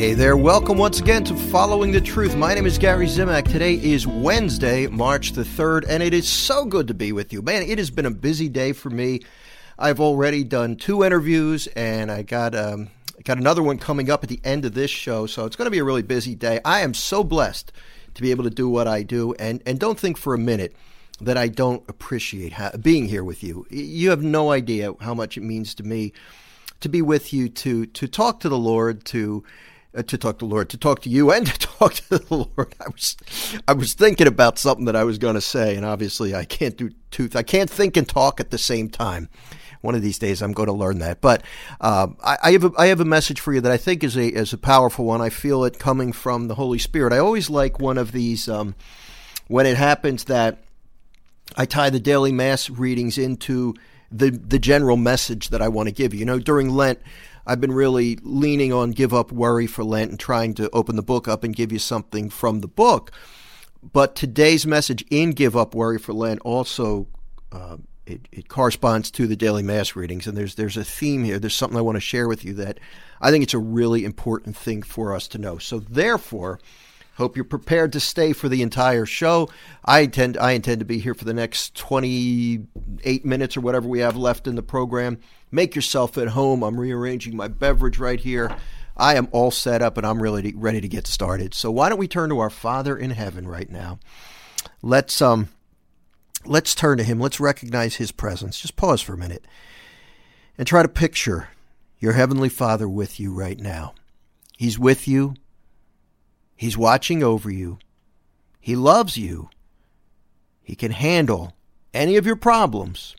Hey there, welcome once again to Following the Truth. My name is Gary Zimak. Today is Wednesday, March the 3rd, and it is so good to be with you. Man, it has been a busy day for me. I've already done 2 interviews, and I got another one coming up at the end of this show, so it's going to be a really busy day. I am so blessed to be able to do what I do, and don't think for a minute that I don't appreciate being here with you. You have no idea how much it means to me to be with you, to talk to the Lord, to talk to you, and to talk to the Lord. I was thinking about something that I was going to say, and obviously I can't think and talk at the same time. One of these days I'm going to learn that. But I have a message for you that I think is a powerful one. I feel it coming from the Holy Spirit. I always like one of these when it happens that I tie the daily Mass readings into the general message that I want to give you. You know, during Lent, I've been really leaning on Give Up Worry for Lent and trying to open the book up and give you something from the book. But today's message in Give Up Worry for Lent also it corresponds to the daily Mass readings, and there's a theme here. There's something I want to share with you that I think it's a really important thing for us to know. So therefore, hope you're prepared to stay for the entire show. I intend to be here for the next 28 minutes or whatever we have left in the program. Make yourself at home. I'm rearranging my beverage right here. I am all set up, and I'm really ready to get started. So why don't we turn to our Father in heaven right now? Let's turn to him. Let's recognize his presence. Just pause for a minute and try to picture your Heavenly Father with you right now. He's with you. He's watching over you. He loves you. He can handle any of your problems.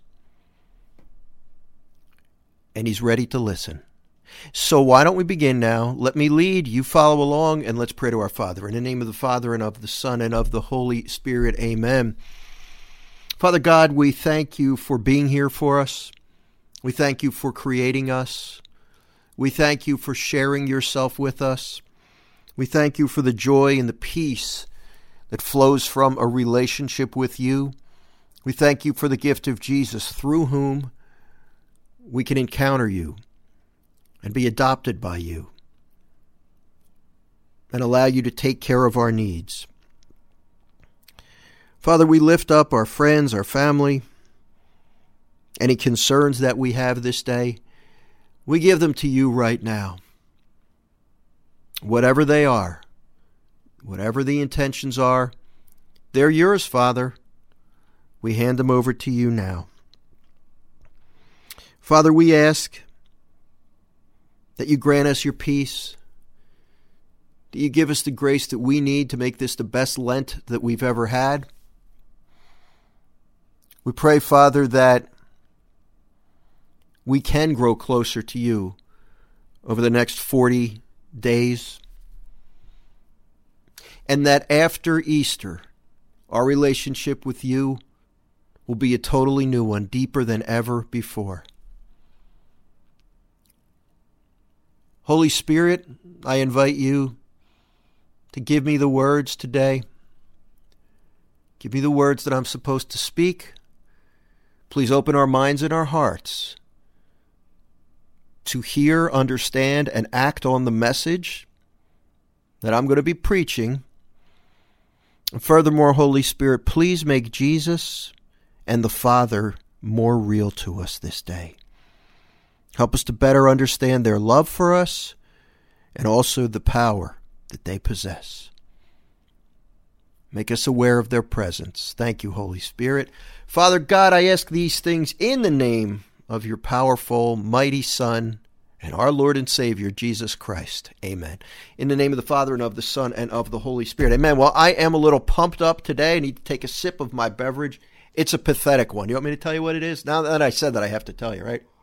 And he's ready to listen. So why don't we begin now? Let me lead. You follow along, and let's pray to our Father. In the name of the Father, and of the Son, and of the Holy Spirit. Amen. Father God, we thank you for being here for us. We thank you for creating us. We thank you for sharing yourself with us. We thank you for the joy and the peace that flows from a relationship with you. We thank you for the gift of Jesus, through whom we can encounter you and be adopted by you and allow you to take care of our needs. Father, we lift up our friends, our family, any concerns that we have this day. We give them to you right now. Whatever they are, whatever the intentions are, they're yours, Father. We hand them over to you now. Father, we ask that you grant us your peace, that you give us the grace that we need to make this the best Lent that we've ever had. We pray, Father, that we can grow closer to you over the next 40 days, and that after Easter, our relationship with you will be a totally new one, deeper than ever before. Holy Spirit, I invite you to give me the words today. Give me the words that I'm supposed to speak. Please open our minds and our hearts to hear, understand, and act on the message that I'm going to be preaching. And furthermore, Holy Spirit, please make Jesus and the Father more real to us this day. Help us to better understand their love for us and also the power that they possess. Make us aware of their presence. Thank you, Holy Spirit. Father God, I ask these things in the name of your powerful, mighty Son, and our Lord and Savior, Jesus Christ. Amen. In the name of the Father, and of the Son, and of the Holy Spirit. Amen. Well, I am a little pumped up today. I need to take a sip of my beverage. It's a pathetic one. You want me to tell you what it is? Now that I said that, I have to tell you, right?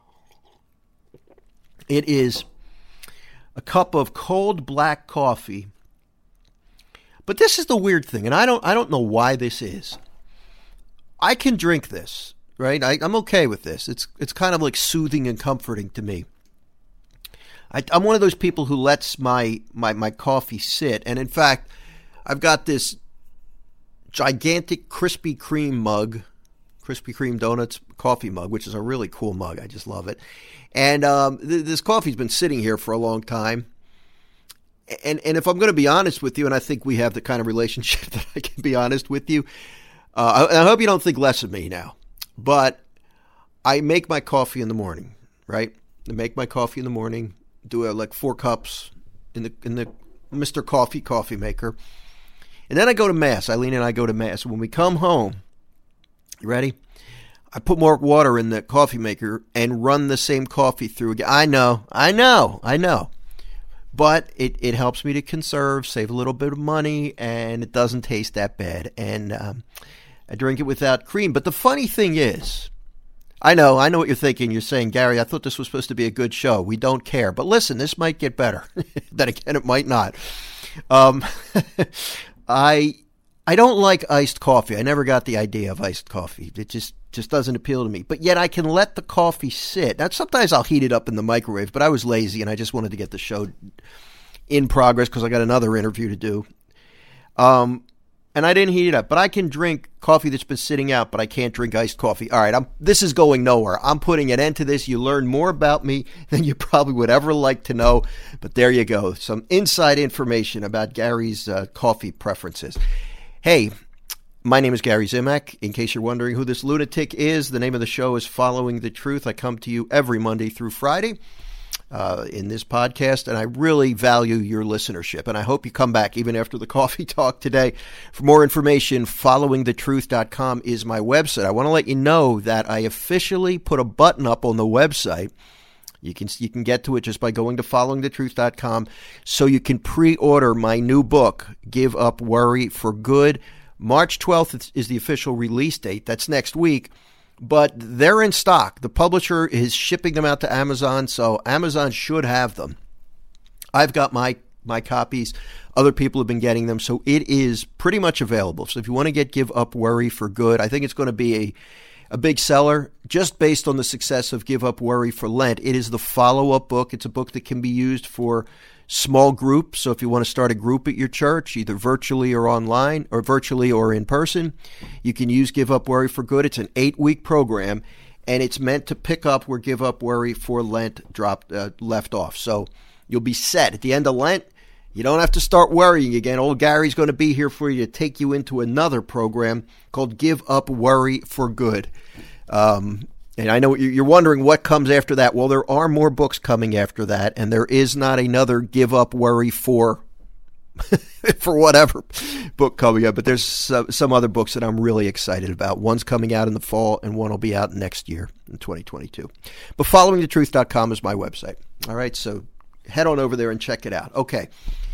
It is a cup of cold black coffee. But this is the weird thing, and I don't know why this is. I can drink this, right? I'm okay with this. It's kind of like soothing and comforting to me. I'm one of those people who lets my coffee sit, and in fact, I've got this gigantic Krispy Kreme mug, Krispy Kreme Donuts coffee mug, which is a really cool mug. I just love it. And this coffee's been sitting here for a long time. And if I'm going to be honest with you, and I think we have the kind of relationship that I can be honest with you, I hope you don't think less of me now, but I make my coffee in the morning, right? I make my coffee in the morning, do like 4 cups in the Mr. Coffee maker. And then I go to Mass. Eileen and I go to Mass. When we come home, you ready? I put more water in the coffee maker and run the same coffee through again. I know. But it helps me to conserve, save a little bit of money, and it doesn't taste that bad. And I drink it without cream. But the funny thing is, I know what you're thinking. You're saying, Gary, I thought this was supposed to be a good show. We don't care. But listen, this might get better. Then again, it might not. I don't like iced coffee. I never got the idea of iced coffee. It just doesn't appeal to me. But yet I can let the coffee sit. Now, sometimes I'll heat it up in the microwave, but I was lazy and I just wanted to get the show in progress because I got another interview to do. And I didn't heat it up. But I can drink coffee that's been sitting out, but I can't drink iced coffee. All right, this is going nowhere. I'm putting an end to this. You learn more about me than you probably would ever like to know. But there you go. Some inside information about Gary's coffee preferences. Hey, my name is Gary Zimak. In case you're wondering who this lunatic is, the name of the show is Following the Truth. I come to you every Monday through Friday in this podcast, and I really value your listenership. And I hope you come back even after the coffee talk today. For more information, followingthetruth.com is my website. I want to let you know that I officially put a button up on the website. You can get to it just by going to followingthetruth.com so you can pre-order my new book, Give Up Worry for Good. March 12th is the official release date. That's next week. But they're in stock. The publisher is shipping them out to Amazon, so Amazon should have them. I've got my copies. Other people have been getting them, so it is pretty much available. So if you want to get Give Up Worry for Good, I think it's going to be a big seller just based on the success of Give Up Worry for Lent. It is the follow-up book. It's a book that can be used for small groups. So if you want to start a group at your church, either virtually or online, or virtually or in person, you can use Give Up Worry for Good. It's an 8-week program, and it's meant to pick up where Give Up Worry for Lent left off. So you'll be set. At the end of Lent, you don't have to start worrying again. Old Gary's going to be here for you to take you into another program called Give Up Worry for Good. And I know you're wondering what comes after that. Well, there are more books coming after that, and there is not another Give Up Worry for whatever book coming up. But there's some other books that I'm really excited about. One's coming out in the fall, and one will be out next year in 2022. But followingthetruth.com is my website. All right, so head on over there and check it out. Okay.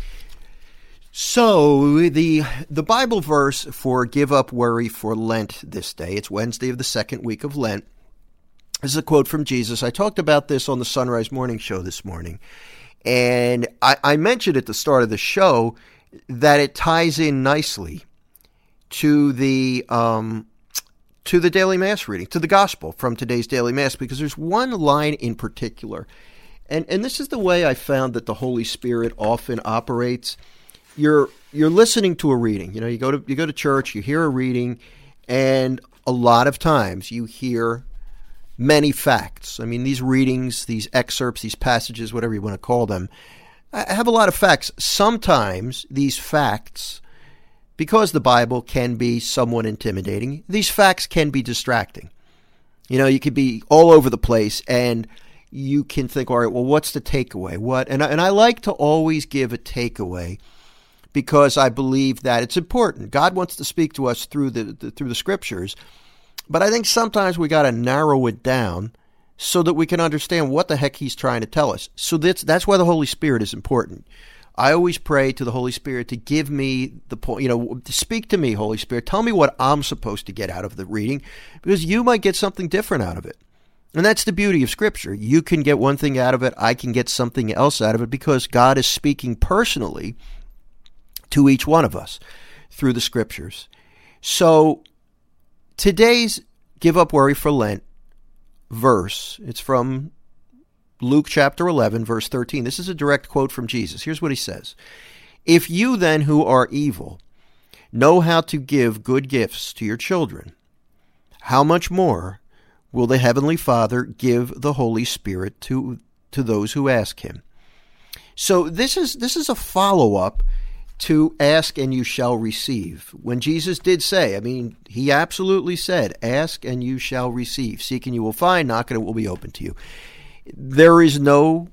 So the Bible verse for Give Up Worry for Lent this day, it's Wednesday of the second week of Lent. This is a quote from Jesus. I talked about this on the Sunrise Morning Show this morning. And I mentioned at the start of the show that it ties in nicely to the daily Mass reading, to the Gospel from today's daily Mass, because there's one line in particular. And this is the way I found that the Holy Spirit often operates. You're listening to a reading. You know, you go to church, you hear a reading, and a lot of times you hear many facts. I mean, these readings, these excerpts, these passages, whatever you want to call them, have a lot of facts. Sometimes these facts, because the Bible can be somewhat intimidating, these facts can be distracting. You know, you could be all over the place and you can think, all right, well, what's the takeaway? And I like to always give a takeaway because I believe that it's important. God wants to speak to us through the scriptures. But I think sometimes we got to narrow it down so that we can understand what the heck he's trying to tell us. So that's why the Holy Spirit is important. I always pray to the Holy Spirit to give me the point, to speak to me, Holy Spirit. Tell me what I'm supposed to get out of the reading, because you might get something different out of it. And that's the beauty of Scripture. You can get one thing out of it. I can get something else out of it because God is speaking personally to each one of us through the Scriptures. So today's Give Up Worry for Lent verse, it's from Luke chapter 11, verse 13. This is a direct quote from Jesus. Here's what he says. If you then who are evil know how to give good gifts to your children, how much more will the Heavenly Father give the Holy Spirit to those who ask him? So this is a follow-up to ask and you shall receive. When Jesus did say, I mean, he absolutely said, ask and you shall receive. Seek and you will find, knock and it will be open to you. There is no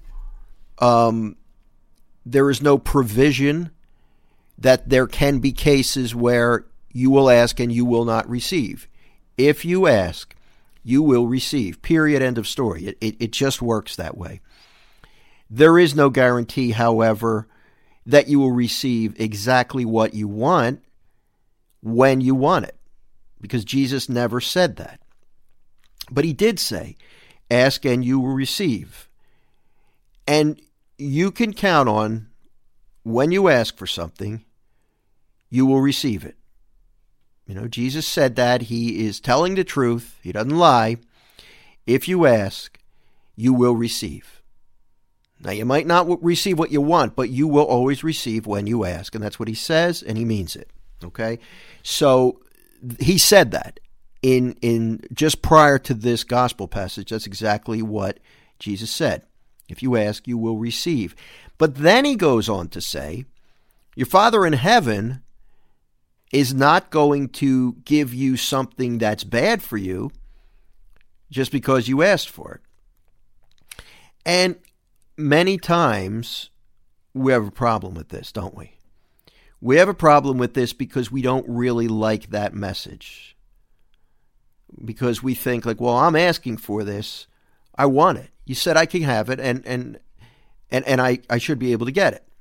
provision that there can be cases where you will ask and you will not receive. If you ask, you will receive. Period. End of story. It just works that way. There is no guarantee, however, that you will receive exactly what you want when you want it, because Jesus never said that. But he did say, ask and you will receive. And you can count on when you ask for something, you will receive it. You know, Jesus said that. He is telling the truth. He doesn't lie. If you ask, you will receive. Now, you might not receive what you want, but you will always receive when you ask. And that's what he says, and he means it. Okay? So he said that in just prior to this gospel passage. That's exactly what Jesus said. If you ask, you will receive. But then he goes on to say, your Father in heaven is not going to give you something that's bad for you just because you asked for it. And many times we have a problem with this, don't we? We have a problem with this because we don't really like that message. Because we think like, well, I'm asking for this. I want it. You said I can have it, and I should be able to get it.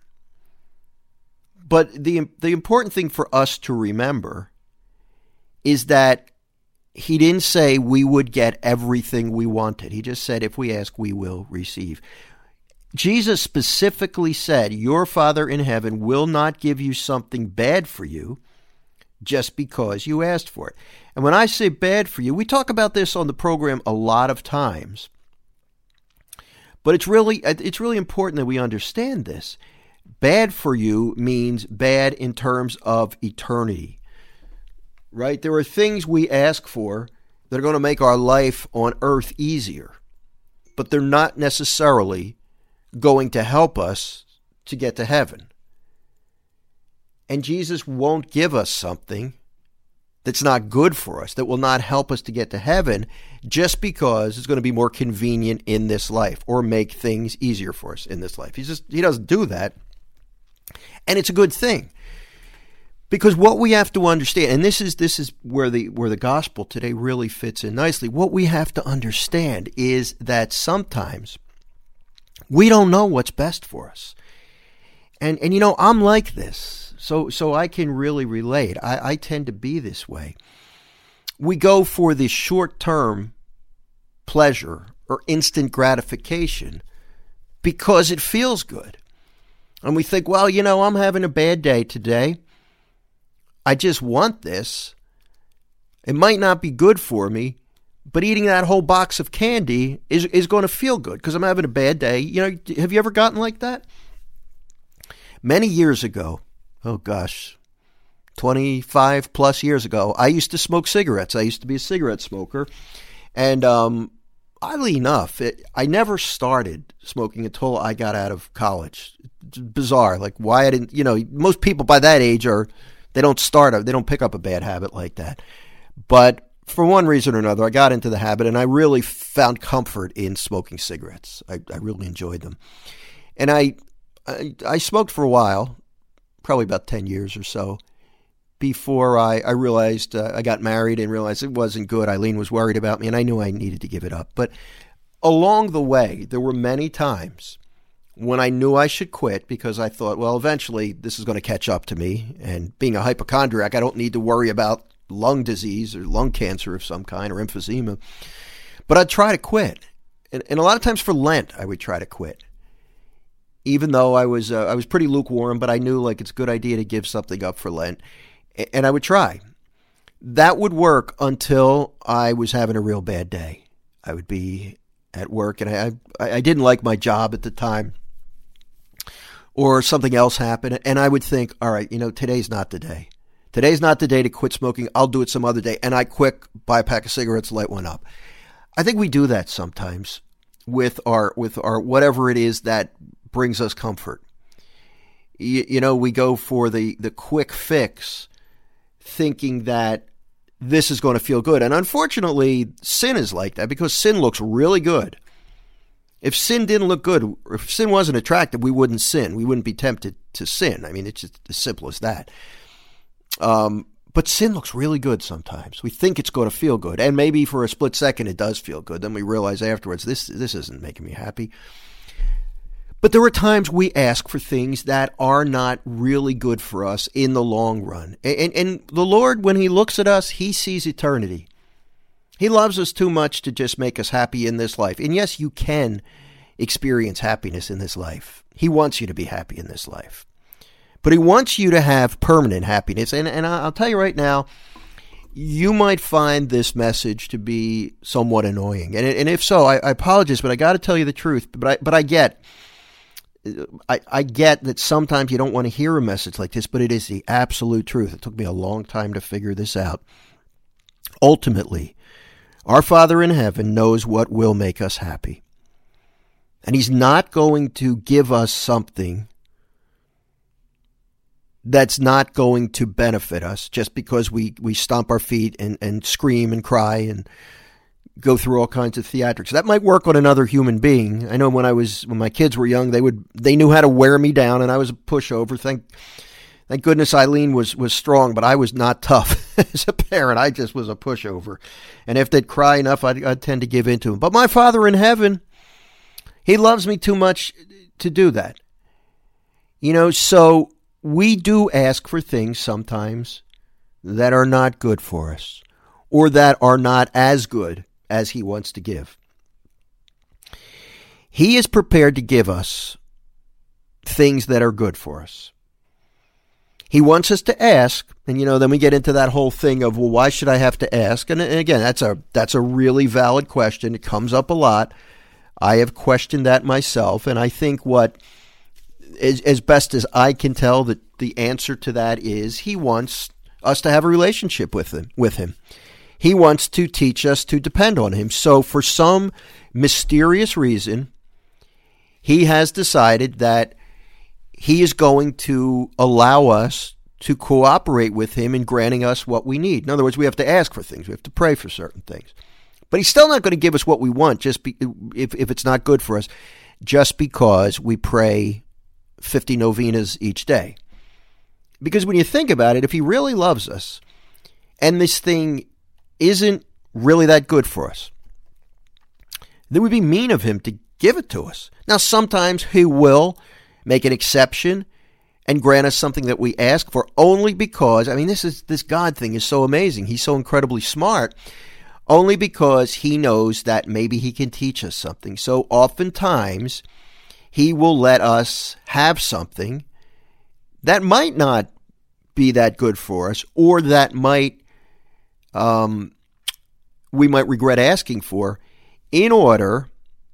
But the important thing for us to remember is that he didn't say we would get everything we wanted. He just said if we ask, we will receive. Jesus specifically said, your Father in heaven will not give you something bad for you just because you asked for it. And when I say bad for you, we talk about this on the program a lot of times. But it's really important that we understand this. Bad for you means bad in terms of eternity, right? There are things we ask for that are going to make our life on earth easier, but they're not necessarily going to help us to get to heaven. And Jesus won't give us something that's not good for us, that will not help us to get to heaven, just because it's going to be more convenient in this life or make things easier for us in this life. He doesn't do that. And it's a good thing. Because what we have to understand, and this is where the gospel today really fits in nicely, what we have to understand is that sometimes we don't know what's best for us. And you know, I'm like this, so I can really relate. I tend to be this way. We go for the short-term pleasure or instant gratification because it feels good. And we think, well, you know, I'm having a bad day today. I just want this. It might not be good for me, but eating that whole box of candy is going to feel good because I'm having a bad day. You know, have you ever gotten like that? Many years ago, oh gosh, 25 plus years ago, I used to smoke cigarettes. I used to be a cigarette smoker. And oddly enough, I never started smoking until I got out of college. It's bizarre. Like why I didn't, you know, most people by that age they don't pick up a bad habit like that. But for one reason or another, I got into the habit and I really found comfort in smoking cigarettes. I really enjoyed them. And I smoked for a while, probably about 10 years or so, before I realized I got married and realized it wasn't good. Eileen was worried about me and I knew I needed to give it up. But along the way, there were many times when I knew I should quit because I thought, well, eventually this is going to catch up to me. And being a hypochondriac, I don't need to worry about lung disease or lung cancer of some kind or emphysema. But I'd try to quit. And a lot of times for Lent, I would try to quit. Even though I was pretty lukewarm, but I knew like it's a good idea to give something up for Lent. And I would try. That would work until I was having a real bad day. I would be at work and I didn't like my job at the time. Or something else happened. And I would think, all right, you know, today's not the day. Today's not the day to quit smoking. I'll do it some other day. And I quick buy a pack of cigarettes, light one up. I think we do that sometimes with our whatever it is that brings us comfort. We go for the quick fix, thinking that this is going to feel good. And unfortunately, sin is like that because sin looks really good. If sin didn't look good, if sin wasn't attractive, we wouldn't sin. We wouldn't be tempted to sin. I mean, it's just as simple as that. But sin looks really good sometimes. We think it's going to feel good. And maybe for a split second it does feel good. Then we realize afterwards, this isn't making me happy. But there are times we ask for things that are not really good for us in the long run. And the Lord, when he looks at us, he sees eternity. He loves us too much to just make us happy in this life. And yes, you can experience happiness in this life. He wants you to be happy in this life. But he wants you to have permanent happiness. And I'll tell you right now, you might find this message to be somewhat annoying. And if so, I apologize, but I got to tell you the truth. But I get that sometimes you don't want to hear a message like this, but it is the absolute truth. It took me a long time to figure this out. Ultimately, our Father in heaven knows what will make us happy. And he's not going to give us something that's not going to benefit us just because we stomp our feet and scream and cry and go through all kinds of theatrics. That might work on another human being. I know when my kids were young, they knew how to wear me down, and I was a pushover. Thank goodness Eileen was strong, but I was not tough as a parent. I just was a pushover. And if they'd cry enough, I'd tend to give in to them. But my Father in heaven, he loves me too much to do that. So we do ask for things sometimes that are not good for us or that are not as good as he wants to give. He is prepared to give us things that are good for us. He wants us to ask, and then we get into that whole thing of, well, why should I have to ask? And again, that's a really valid question. It comes up a lot. I have questioned that myself, and I think as best as I can tell, that the answer to that is he wants us to have a relationship with him. He wants to teach us to depend on him. So for some mysterious reason, he has decided that he is going to allow us to cooperate with him in granting us what we need. In other words, we have to ask for things. We have to pray for certain things. But he's still not going to give us what we want if it's not good for us, just because we pray 50 novenas each day. Because when you think about it, if he really loves us and this thing isn't really that good for us, then it would be mean of him to give it to us. Now, sometimes he will make an exception and grant us something that we ask for only because, this God thing is so amazing. He's so incredibly smart, only because he knows that maybe he can teach us something. So oftentimes, he will let us have something that might not be that good for us, or that we might regret asking for, in order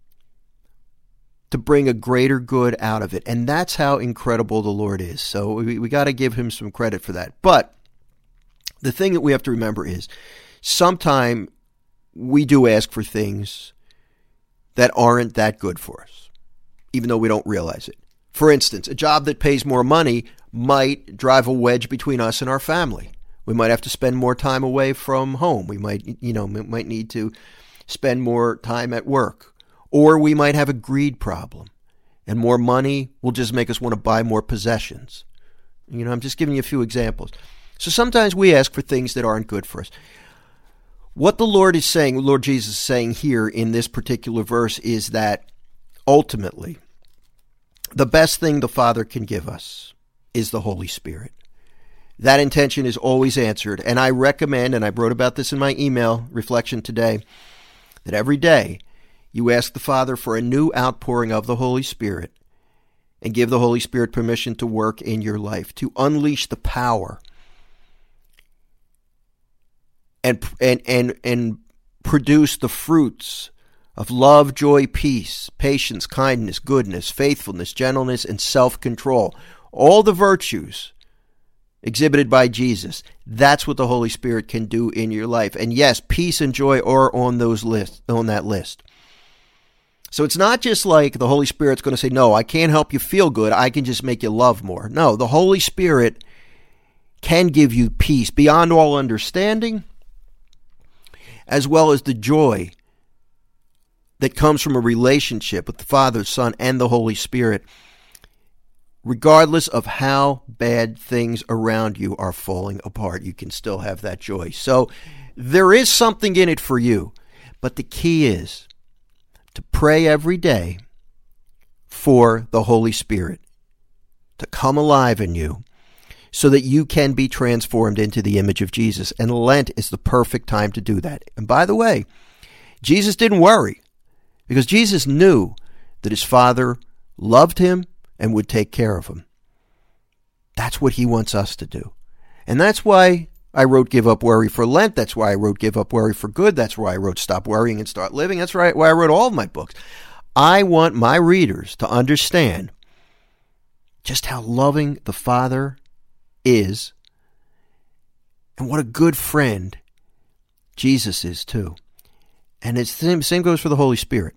to bring a greater good out of it. And that's how incredible the Lord is. So we got to give him some credit for that. But the thing that we have to remember is sometimes we do ask for things that aren't that good for us, even though we don't realize it. For instance, a job that pays more money might drive a wedge between us and our family. We might have to spend more time away from home. We might need to spend more time at work. Or we might have a greed problem, and more money will just make us want to buy more possessions. I'm just giving you a few examples. So sometimes we ask for things that aren't good for us. What the Lord is saying, Lord Jesus is saying here in this particular verse, is that ultimately, the best thing the Father can give us is the Holy Spirit. That intention is always answered. And I recommend, and I wrote about this in my email reflection today, that every day you ask the Father for a new outpouring of the Holy Spirit and give the Holy Spirit permission to work in your life, to unleash the power and produce the fruits of love, joy, peace, patience, kindness, goodness, faithfulness, gentleness, and self-control. All the virtues exhibited by Jesus. That's what the Holy Spirit can do in your life. And yes, peace and joy are on that list. So it's not just like the Holy Spirit's going to say, no, I can't help you feel good. I can just make you love more. No, the Holy Spirit can give you peace beyond all understanding, as well as the joy that comes from a relationship with the Father, Son, and the Holy Spirit, regardless of how bad things around you are falling apart. You can still have that joy. So there is something in it for you. But the key is to pray every day for the Holy Spirit to come alive in you so that you can be transformed into the image of Jesus. And Lent is the perfect time to do that. And by the way, Jesus didn't worry because Jesus knew that his Father loved him and would take care of him. That's what he wants us to do. And that's why I wrote Give Up Worry for Lent. That's why I wrote Give Up Worry for Good. That's why I wrote Stop Worrying and Start Living. That's why I wrote all of my books. I want my readers to understand just how loving the Father is and what a good friend Jesus is too. And it's the same goes for the Holy Spirit.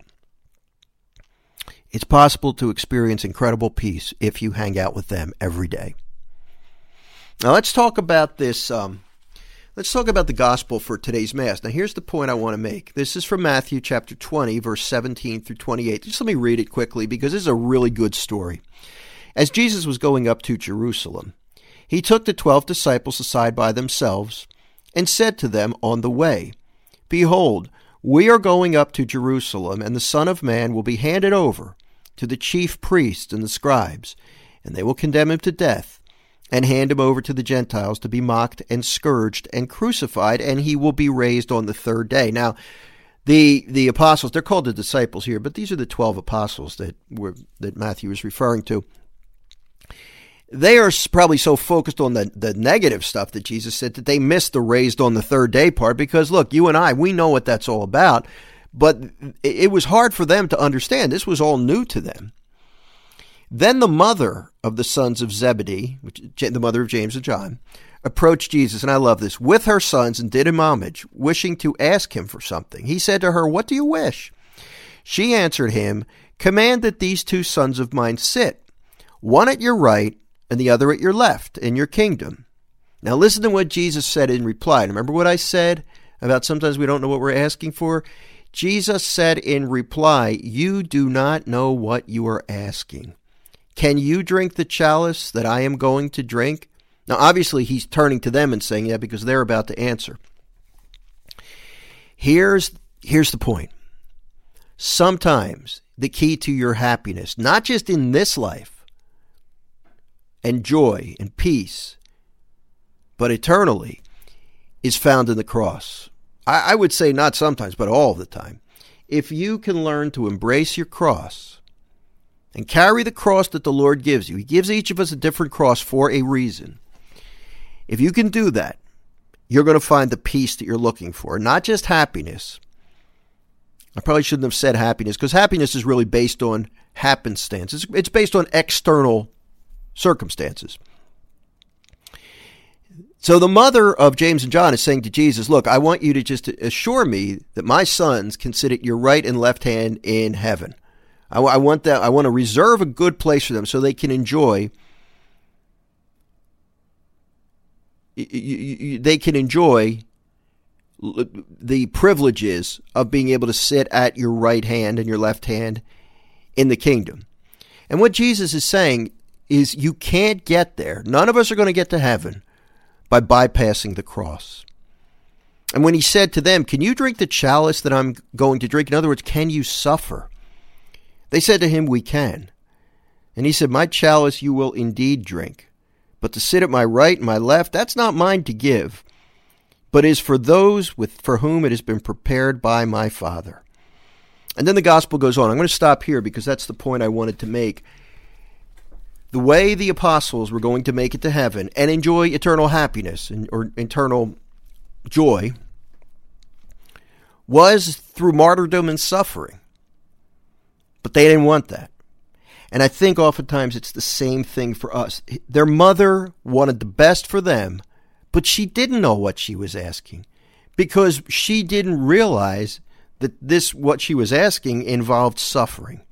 It's possible to experience incredible peace if you hang out with them every day. Now let's talk about this. Let's talk about the gospel for today's Mass. Now here's the point I want to make. This is from Matthew chapter 20, verse 17 through 28. Just let me read it quickly because this is a really good story. As Jesus was going up to Jerusalem, he took the 12 disciples aside by themselves and said to them on the way, "Behold, we are going up to Jerusalem, and the Son of Man will be handed over to the chief priests and the scribes, and they will condemn him to death and hand him over to the Gentiles to be mocked and scourged and crucified, and he will be raised on the third day." Now, the apostles, they're called the disciples here, but these are the 12 apostles that Matthew is referring to. They are probably so focused on the negative stuff that Jesus said that they missed the raised on the third day part because, look, you and I, we know what that's all about, but it was hard for them to understand. This was all new to them. Then the mother of the sons of Zebedee, the mother of James and John, approached Jesus, and I love this, with her sons and did him homage, wishing to ask him for something. He said to her, "What do you wish?" She answered him, "Command that these 2 sons of mine sit, one at your right and the other at your left in your kingdom." Now listen to what Jesus said in reply. Remember what I said about sometimes we don't know what we're asking for? Jesus said in reply, "You do not know what you are asking. Can you drink the chalice that I am going to drink?" Now obviously he's turning to them and saying, yeah, because they're about to answer. Here's the point. Sometimes the key to your happiness, not just in this life, and joy and peace, but eternally, is found in the cross. I would say not sometimes, but all the time. If you can learn to embrace your cross and carry the cross that the Lord gives you, he gives each of us a different cross for a reason. If you can do that, you're going to find the peace that you're looking for, not just happiness. I probably shouldn't have said happiness, because happiness is really based on happenstance. It's based on external circumstances. So the mother of James and John is saying to Jesus, look, I want you to just assure me that my sons can sit at your right and left hand in heaven. I want that. I want to reserve a good place for them so they can enjoy. They can enjoy the privileges of being able to sit at your right hand and your left hand in the kingdom. And what Jesus is saying is you can't get there. None of us are going to get to heaven by bypassing the cross. And when he said to them, can you drink the chalice that I'm going to drink? In other words, can you suffer? They said to him, we can. And he said, my chalice you will indeed drink. But to sit at my right and my left, that's not mine to give, but is for those for whom it has been prepared by my Father. And then the gospel goes on. I'm going to stop here because that's the point I wanted to make. The way the apostles were going to make it to heaven and enjoy eternal happiness or eternal joy was through martyrdom and suffering. But they didn't want that. And I think oftentimes it's the same thing for us. Their mother wanted the best for them, but she didn't know what she was asking because she didn't realize that what she was asking involved suffering.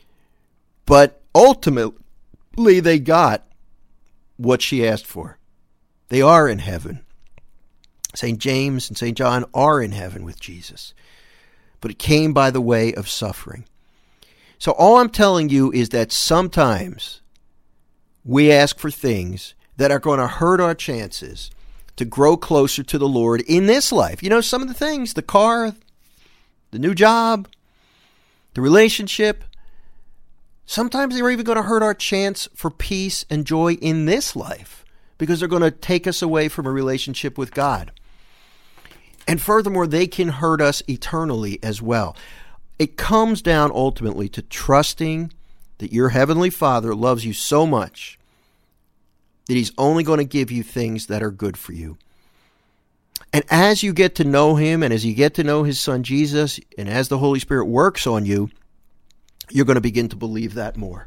But ultimately, they got what she asked for. They are in heaven. St. James and St. John are in heaven with Jesus. But it came by the way of suffering. So all I'm telling you is that sometimes we ask for things that are going to hurt our chances to grow closer to the Lord in this life. You know, some of the things, the car, the new job, the relationship, sometimes they're even going to hurt our chance for peace and joy in this life because they're going to take us away from a relationship with God. And furthermore, they can hurt us eternally as well. It comes down ultimately to trusting that your Heavenly Father loves you so much that He's only going to give you things that are good for you. And as you get to know Him and as you get to know His Son Jesus and as the Holy Spirit works on you, you're going to begin to believe that more.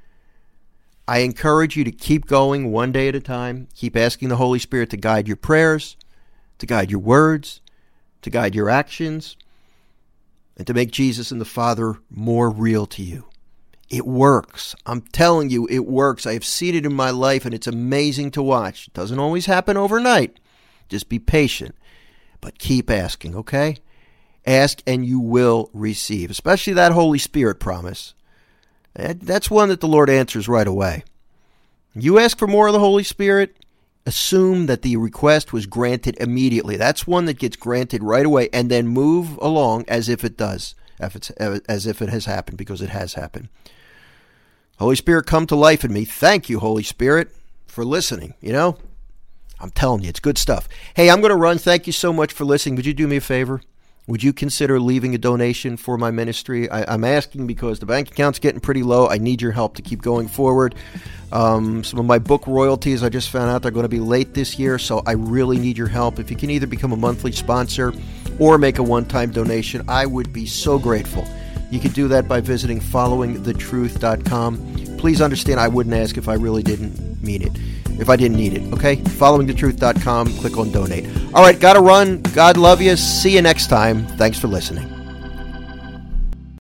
I encourage you to keep going one day at a time. Keep asking the Holy Spirit to guide your prayers, to guide your words, to guide your actions, and to make Jesus and the Father more real to you. It works. I'm telling you, it works. I have seen it in my life, and it's amazing to watch. It doesn't always happen overnight. Just be patient, but keep asking, okay? Ask and you will receive, especially that Holy Spirit promise. That's one that the Lord answers right away. You ask for more of the Holy Spirit, assume that the request was granted immediately. That's one that gets granted right away, and then move along as if it does, as if it has happened, because it has happened. Holy Spirit, come to life in me. Thank you, Holy Spirit, for listening. You know, I'm telling you, it's good stuff. Hey, I'm going to run. Thank you so much for listening. Would you do me a favor? Would you consider leaving a donation for my ministry? I'm asking because the bank account's getting pretty low. I need your help to keep going forward. Some of my book royalties, I just found out they're going to be late this year, so I really need your help. If you can either become a monthly sponsor or make a one-time donation, I would be so grateful. You can do that by visiting followingthetruth.com. Please understand, I wouldn't ask if I really didn't mean it. If I didn't need it, okay? Followingthetruth.com, click on donate. All right, gotta run. God love you. See you next time. Thanks for listening.